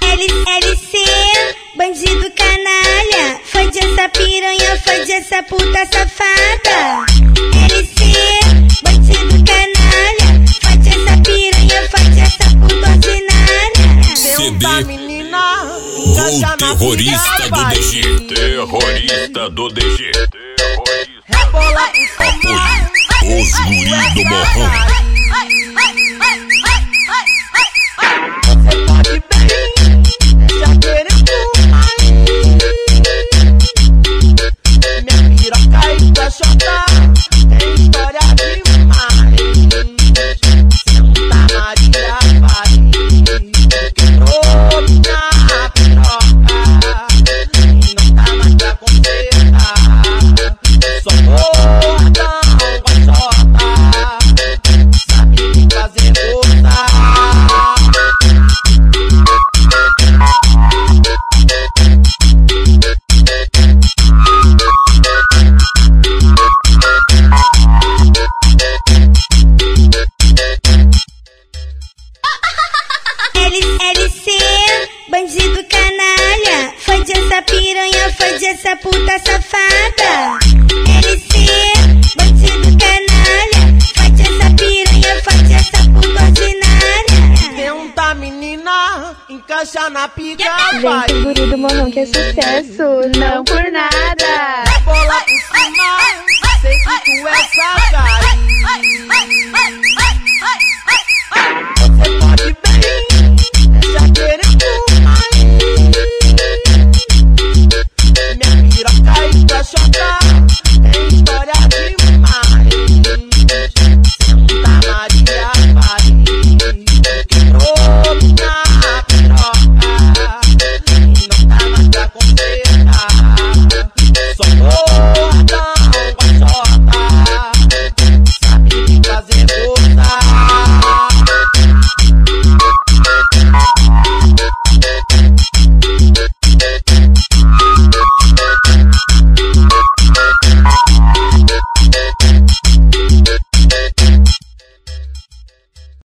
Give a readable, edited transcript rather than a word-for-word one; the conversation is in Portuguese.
LC, bandido canalha, fode essa piranha, fode essa puta safada. LC, bandido canalha, fode essa piranha, fode essa puta ordinária. CD o terrorista do DG. Terrorista do DG. Apoio os guri do morrão. Você pode bem, já querendo mais. Minha piroca e tua chota tem história demais. Santa Maria Paris quebrou minha piroca e não tá mais pra consertar. Só gordão com a chota, sabe me fazer gostar. LC, bandido canalha, fode essa piranha, fode essa puta safada. LC, bandido canalha, fode essa piranha, fode essa puta ordinária. Tenta menina, encaixa na pica, vai. Gente, o guri do morrão que é sucesso, não por nada. Bola por cima, sei que tu é sagaz.